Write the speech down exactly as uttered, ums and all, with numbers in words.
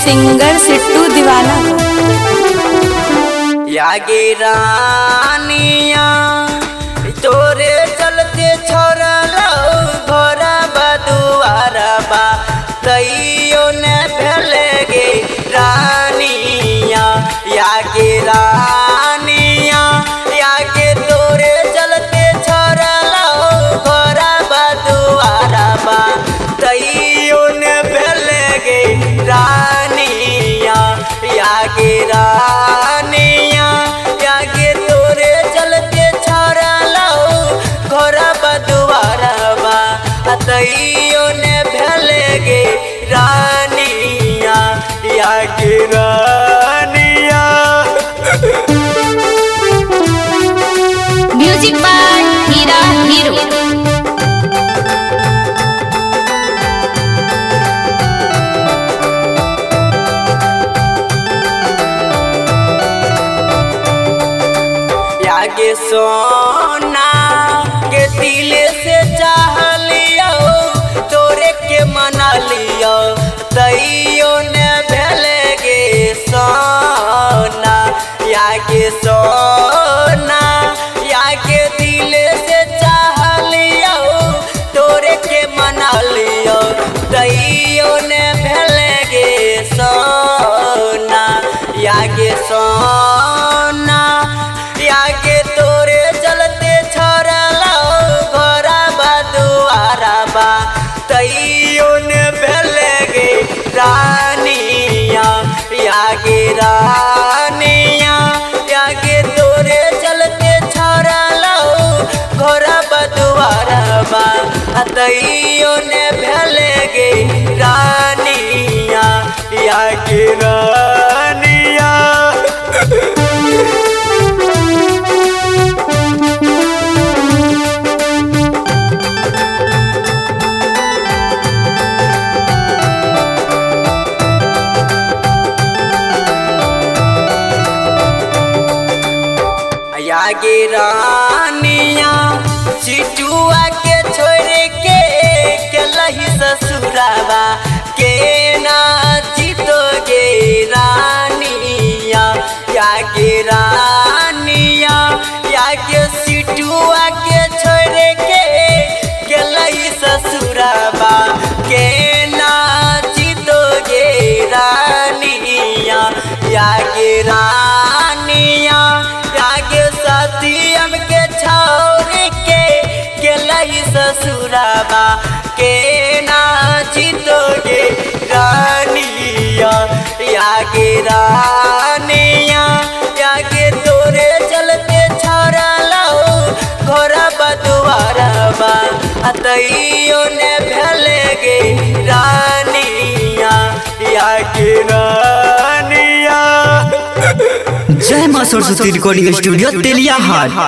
Singer सिट्टू दीवाना। यागे रानिया तोरे चलते छोड़ला घोरा बदुआरा बा तैयो ने भेले गे रानिया। यागे रानिया यागे तोरे चलते छोड़ला घोरा बदुआरा बा तैयो ने भेले गे रानिया। यागे रानिया यागे तोरे चलते छोड़ला घोरा बदुआरा बा तैयो ने भेले गे रानिया। यागे रानिया म्यूजिक बाय हीरा हीरो। यागे सोना के दिल से चाह लिया तोरे के मना लिया तैयो ने भेले गे सोना। यागे सोना यागे दिल से चाह लिया तोरे के मना लिया तैयो ने भेले गे सोना। यागे सोना यागे तोरे चलते छोड़ला घोरा बदुआरा बा तैयो ने भेले गे रानिया। यागे रानिया यागे तोरे चलते छोड़ला घोरा बदुआरा बा तैयो ने भेले गे रानिया। यागे रानिया यागे रानिया चिटुआ के छोड़ के केलही ससुरावा के ना जीतोगे रानिया। यागे रानिया यागे चिटुआ के छोड़ के केलही ससुरावा के ना जीतोगे रानिया। यागे रानिया यागे सतियम के छोड़ के केलही ससुरावा के ना जीतोगे रानिया। यागे रानिया यागे तोरे चलते छोड़ला घोरा बदुआरा बा तैयो ने भेले गे रानिया। यागे रानिया। जय मां सरस्वती रिकॉर्डिंग स्टूडियो तेलिया हाट।